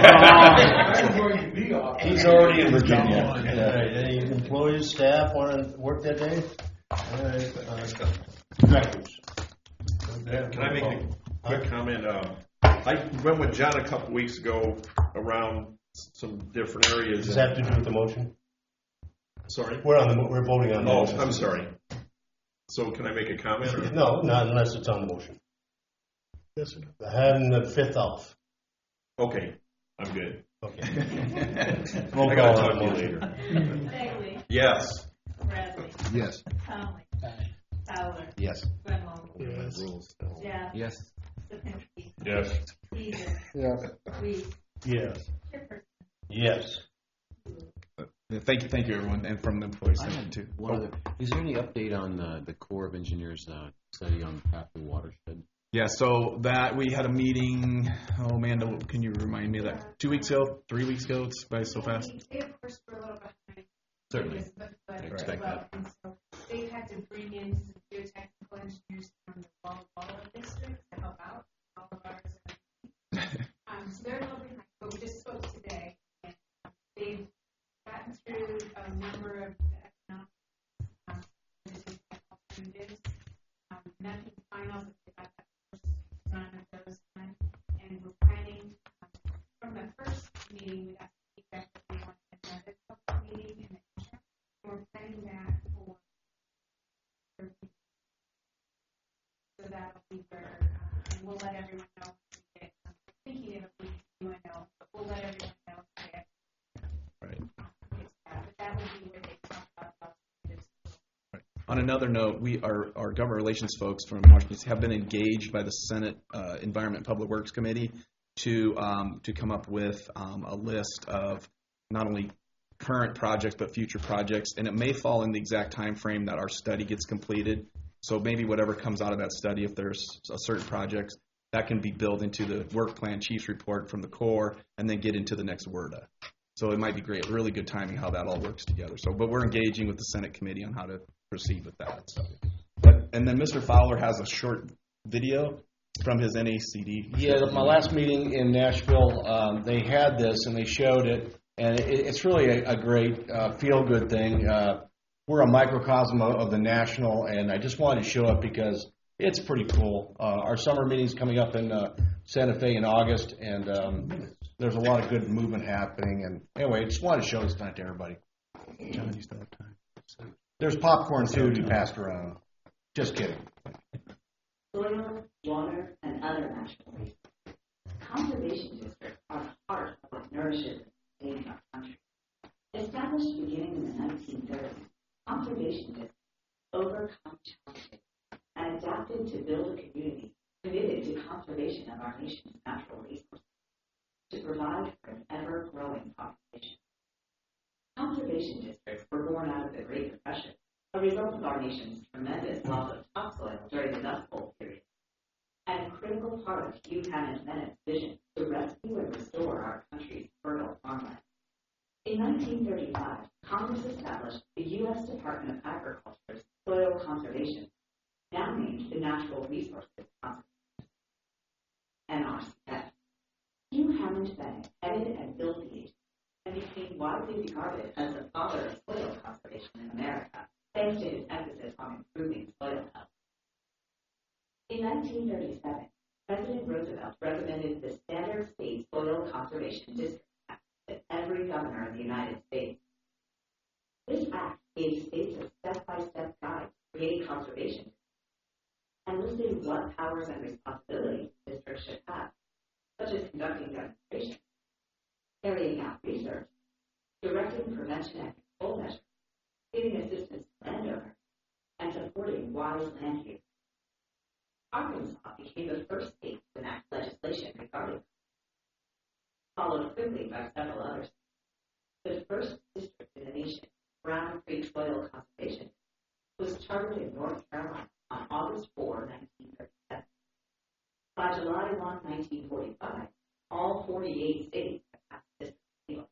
be off. He's already in Virginia. All right, any employees, staff want to work that day? All right, uh, directors. Can I make a quick comment? Uh, I went with John a couple weeks ago around some different areas. Does that have to do with the motion? Sorry? We're on the, mo- we're voting on the Oh, motion. I'm sorry. So can I make a comment? Or? No, not unless it's on the motion. Yes, sir. Having the fifth off. Okay, I'm good. Okay. Roll I call gotta on talk the to you motion. later. Bailey? Yes. Bradley? Yes. Conley? Aye. Fowler? Yes. Grunwald? Yes. Jeff? Yes. Sapinski? Yes. Caesar? Yes. Reese? Yes. Shepherd? Yes. Yeah, thank you, thank you, everyone, and from the employees I thank you, had too. one other. Is there any update on uh, the Corps of Engineers uh, study on the Papio watershed? Yeah, so that we had a meeting. Oh, Amanda, can you remind me of that? Two weeks ago, three weeks ago. It's by so fast. They, of course, were a little behind. Certainly. But, but I expect well, that. and so they've had to bring in some geotechnical engineers from the Walla Walla district to help out. All of ours. um, so they're a little behind, but we just spoke today, and um, they've gotten through a number of economic um, alternatives. Um, nothing final, but they got that first run of those done, and we're planning um, from the first meeting we got feedback that they want another public meeting in the future. We're planning that for thirteen. So that'll be where, um, and we'll let everyone know. That, um, we're thinking it'll be U N O, but we'll let everyone know. That, Right. but that will be where they talk about alternatives. On another note, we our, our government relations folks from Washington have been engaged by the Senate uh, Environment and Public Works Committee to um, to come up with um, a list of not only current projects but future projects, and it may fall in the exact time frame that our study gets completed. So maybe whatever comes out of that study, if there's a certain project, that can be built into the work plan chief's report from the Corps, and then get into the next WRDA. So it might be great, really good timing how that all works together. So, but we're engaging with the Senate committee on how to proceed with that. So, but, and then Mister Fowler has a short video from his N A C D. Yeah, my last meeting in Nashville, um, they had this and they showed it, and it, it's really a, a great uh, feel-good thing. Uh, we're a microcosm of, of the national, and I just wanted to show it because it's pretty cool. Uh, our summer meeting's coming up in uh, Santa Fe in August, and um, there's a lot of good movement happening. And anyway, just wanted to show this tonight to everybody. John, you still have time. There's popcorn too to be passed around. Just kidding. Soil, water, and other natural resources. Conservation districts are the heart of what nourishes and sustains our country. Established beginning in the nineteen thirties, conservation districts overcome challenges and adapted to build a community committed to conservation of our nation's natural resources to provide for an ever-growing population. Conservation districts were born out of the Great Depression, a result of our nation's tremendous loss of topsoil during the Dust Bowl period, and a critical part of Hugh Hannan Bennett's vision to rescue and restore our country's fertile farmland. In nineteen thirty-five, Congress established the U S Department of Agriculture's Soil Conservation, now named the Natural Resources Conservation, N R C S. Hugh Hammond Bennett headed and built the agency and became widely regarded as the father of soil conservation in America, thanks to his emphasis on improving soil health. In nineteen thirty-seven, President Roosevelt recommended the Standard State Soil Conservation District Act to every governor of the United States. This act gave states a step-by-step guide to create conservation and listed what powers and responsibilities districts should have, such as conducting demonstrations supporting wise land use. Arkansas became the first state to enact legislation regarding, followed quickly by several others. The first district in the nation, Brown Creek Soil Conservation, was chartered in North Carolina on August fourth, nineteen thirty-seven. By July first, nineteen forty-five, all forty-eight states had passed district legal.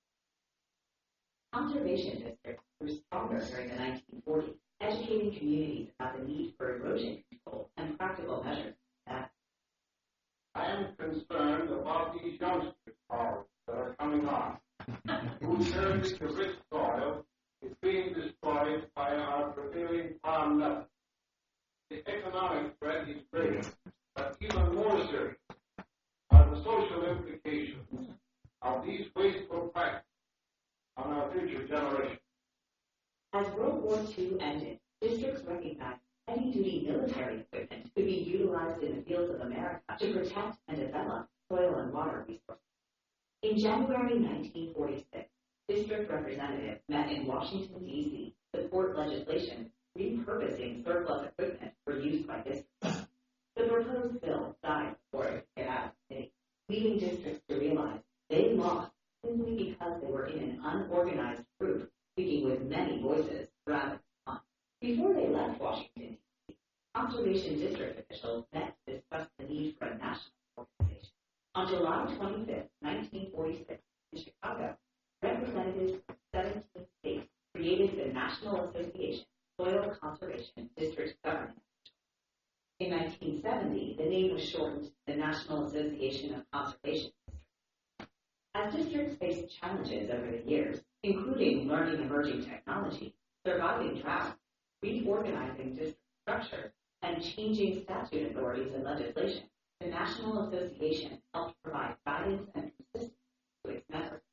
Conservation districts grew stronger during the nineteen forties, educating communities about the need for erosion control and practical measures that. I am concerned about these youngsters that are coming on, whose heritage of rich soil is being destroyed by our prevailing farm method. The economic threat is great, but even more serious are the social implications of these wasteful practices on our future generations. As World War Two ended, districts recognized heavy-duty military equipment could be utilized in the fields of America to protect and develop soil and water resources. In January nineteen forty-six, district representatives met in Washington, D C to support legislation repurposing surplus equipment for use by districts. The proposed bill died before it could get out of the city, leading districts to realize they lost simply because they were in an unorganized group speaking with many voices rather than one. Before they left Washington, D C, conservation district officials met to discuss the need for a national organization. On July twenty-fifth, nineteen forty-six, in Chicago, representatives from seventeen states created the National Association of Soil Conservation District Government. In nineteen seventy, the name was shortened to the National Association of Conservation Districts. As districts faced challenges over the years, including learning emerging technology, surviving drought, reorganizing district structures, and changing statute authorities and legislation, the National Association helped provide guidance and consistency to its members.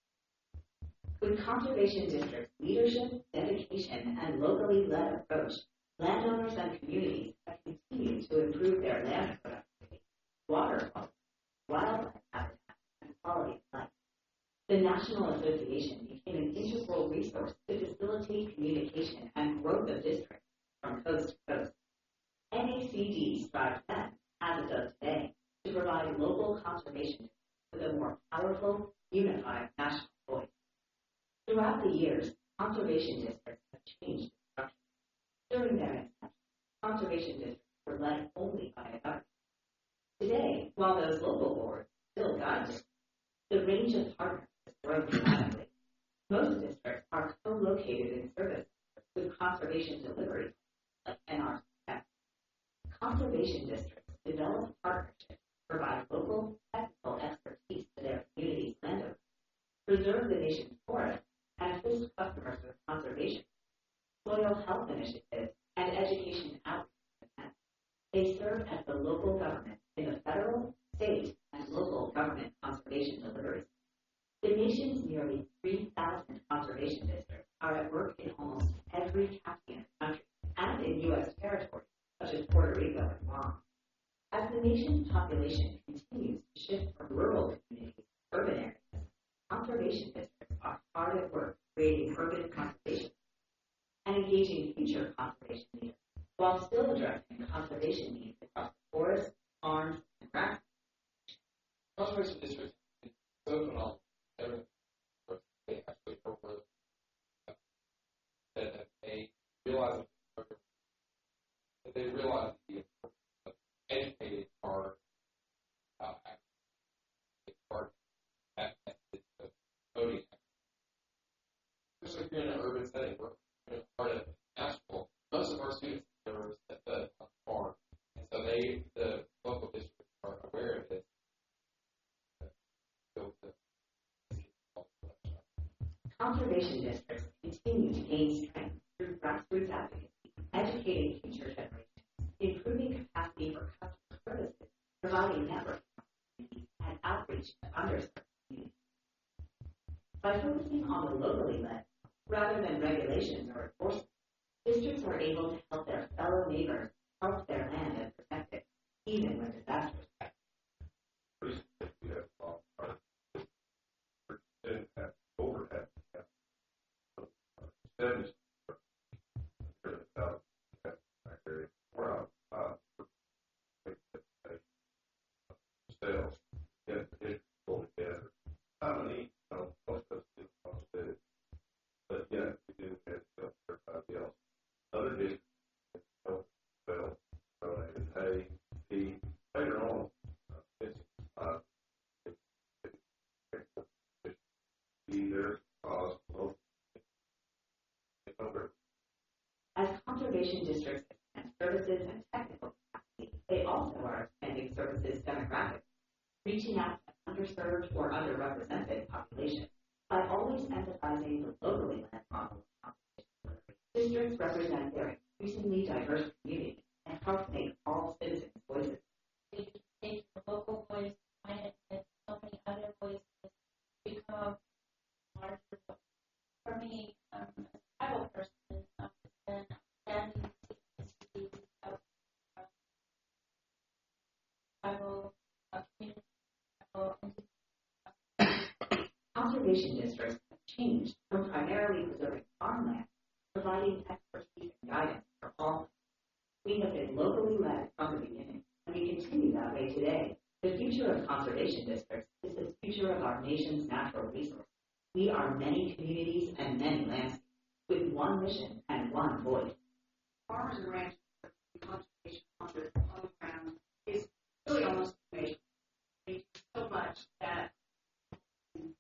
With conservation districts' leadership, dedication, and locally led approach, landowners and communities have continued to improve their land productivity, water quality, wildlife habitat, and quality of life. The National Association became an integral resource to facilitate communication and growth of districts from coast to coast. N A C D strives then, as it does today, to provide local conservation with a more powerful, unified national voice. Throughout the years, conservation districts have changed structure. During their inception, conservation districts were led only by a government. Today, while those local boards still guide districts, the range of partners has grown dramatically. Most districts are co-located in service with conservation delivery, like N R C S. Conservation districts develop partnerships, provide local technical expertise to their community's landowners, preserve the nation's forests, and assist customers with conservation, soil health initiatives, and education outreach events. They serve as the local government in the federal, state, and local government conservation deliveries. The nation's nearly three thousand conservation districts are at work in almost every county in the country and in U S territories, such as Puerto Rico and Guam. As the nation's population continues to shift from rural communities to urban areas, conservation districts are hard at work creating urban conservation and engaging future conservation leaders, while still addressing conservation needs across the forests, farms, and grasslands. Conservation districts are so phenomenal. Everything they actually over that they realize that they realize the importance of educating our uh, part at the voting. Especially if you're in an urban setting, we're part of national. Most of our students are at the farm, and so they the local districts are aware of this. Conservation districts continue to gain strength through grassroots advocacy, educating future generations, improving capacity for customer services, providing network opportunities, and outreach to underserved communities. By focusing on the locally led, rather than regulations or enforcement, districts are able to help their fellow neighbors help their land and protect it, even when disasters strike. Overhead. conservation districts expand services and technical capacity, they also are expanding services demographically, reaching out to underserved or underrepresented populations by always emphasizing the locally led model of conservation. Districts represent their increasingly diverse communities and help make all citizens' voices. We can take the local voice, find it, and so many other voices become larger. For me, um, as a tribal person, um, it's been outstanding to see how uh, tribal uh, community, tribal entities. Conservation districts have changed from primarily preserving farmland, providing expertise and guidance for all. We have been locally led from the beginning, and we continue that way today. The future of conservation districts is the future of our nation's natural resources. We are many communities and many landscapes with one mission and one voice. Farmers and ranchers conservation on their own ground is really almost amazing. It's so much that we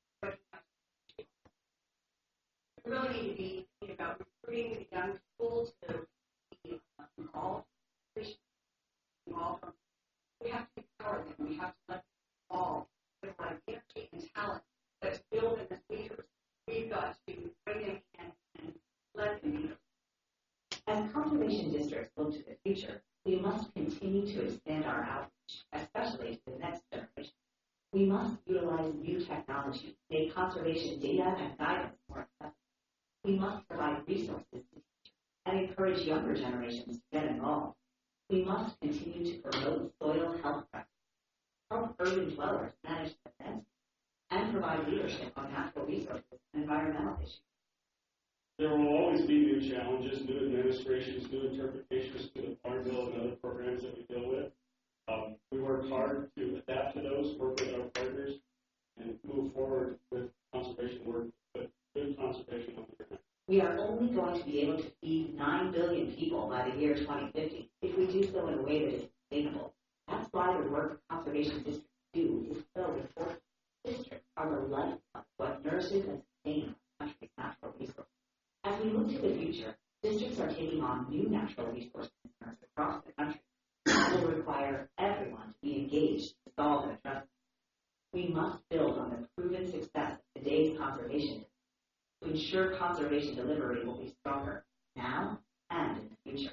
really need to be thinking about recruiting the young people to be involved. involved. We have to empower them. We have to let them evolve with a lot of energy and talent that's built in the leaders. We've got to bring them in and let them lead. As conservation districts look to the future, we must continue to expand our outreach, especially to the next generation. We must utilize new technology to make conservation data and guidance more accessible. We must provide resources to teachers and encourage younger generations to get involved. We must continue to promote soil health practices, help urban dwellers manage their landscape, and provide leadership on natural resources and environmental issues. There will always be new challenges, new administrations, new interpretations to the Farm Bill and other programs that we deal with. Um, we work hard to adapt to those, work with our partners, and move forward with conservation work, but good conservation on the ground. We are only going to be able to feed nine billion people by the year twenty fifty if we do so in a way that is sustainable. That's why the work conservation districts do is so important. Districts are the lifeblood of what nourishes and sustains our country's natural resources. As we look to the future, districts are taking on new natural resource concerns across the country. That will require everyone to be engaged to solve and address them. We must build on the proven success of today's conservation to ensure conservation delivery will be stronger now and in the future.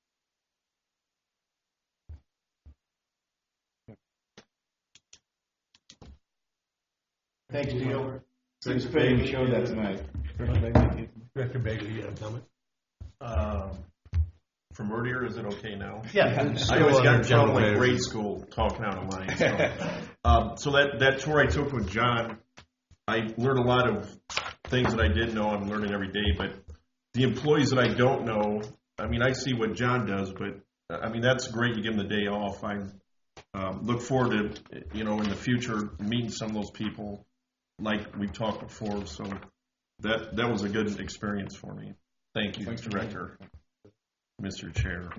Thanks, Neil. Thanks for being showed that tonight. Director Bagley, you have a comment? Uh, from earlier, is it okay now? Yeah. I always got in trouble in grade school talking out of line. So, um, so that, that tour I took with John, I learned a lot of things that I didn't know. I'm learning every day. But the employees that I don't know, I mean, I see what John does, but I mean, that's great. You give them the day off. I um, look forward to, you know, in the future, meeting some of those people like we talked before. So that that was a good experience for me. Thank you, Thanks Director, Mister Chair.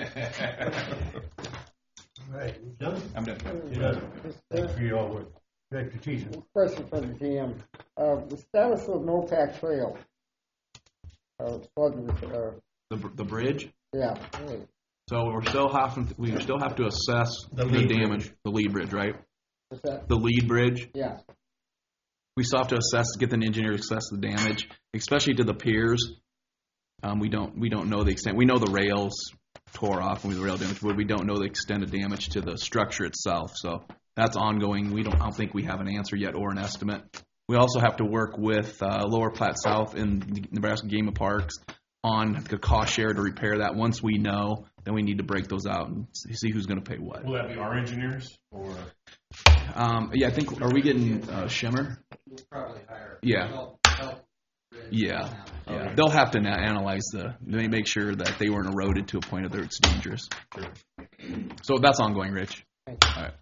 All right, done? I'm done. You're done. Thanks for your all work. Director Teason. Question for the G M. Uh, the status of Mopac Trail. Uh, flood, uh, The the bridge. yeah. Really. So we're still having to, we still have to assess The the, lead damage, bridge. the lead bridge, right? What's that? The lead bridge. Yeah. We still have to assess, get an engineer to assess the damage, especially to the piers. Um, we don't we don't know the extent. We know the rails tore off and the rail damage, but we don't know the extent of damage to the structure itself. So that's ongoing. We don't I don't think we have an answer yet or an estimate. We also have to work with uh, Lower Platte South and Nebraska Game and Parks on the cost share to repair that. Once we know, then we need to break those out and see who's going to pay what. Will that be our engineers or? Um, yeah, I think, are we getting uh, Shimmer? We'll probably hire. Yeah. Help, help. Yeah, yeah. Okay. They'll have to na- analyze the, they make sure that they weren't eroded to a point that it's dangerous. Sure. So that's ongoing, Rich. All right.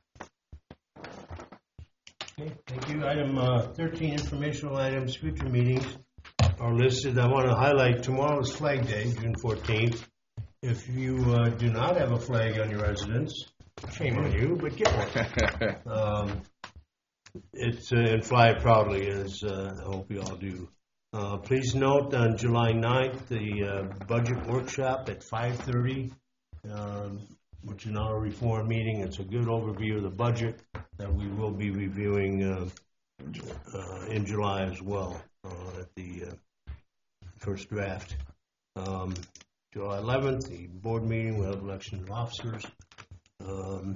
Okay, thank you. Item uh, thirteen, informational items, future meetings are listed. I want to highlight tomorrow's Flag Day, June fourteenth. If you uh, do not have a flag on your residence, shame on you, but get one. um, it's uh, and fly it proudly, as uh, I hope you all do. Uh, Please note, on July ninth, the uh, budget workshop at five thirty, um, which is our reform meeting. It's a good overview of the budget that we will be reviewing uh, uh, in July as well, uh, at the uh, first draft. Um, July eleventh, the board meeting, we'll have election of officers. Um,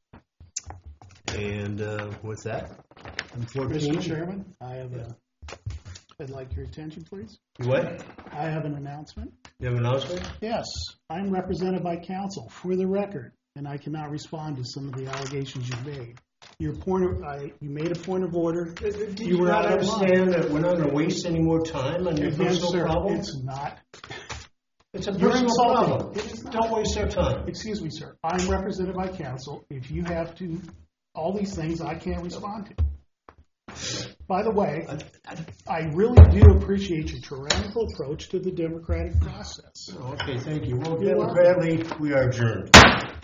And uh, with that, I'm fourteen. Mister Chairman, I have a, I'd like your attention, please. What? I have an announcement. You have an announcement? Yes, I'm represented by counsel for the record, and I cannot respond to some of the allegations you made. Your point of, I, you made a point of order. Did you not out of line. understand that we're not going to waste any more time on your Again, personal sir, problem? it's not. It's a You're personal insulting. problem. It is not. Don't waste our time. Excuse me, sir. I'm represented by counsel. If you have to, all these things I can't respond to. By the way, I really do appreciate your tyrannical approach to the democratic process. Okay, thank you. Well, You're welcome. apparently, we are adjourned.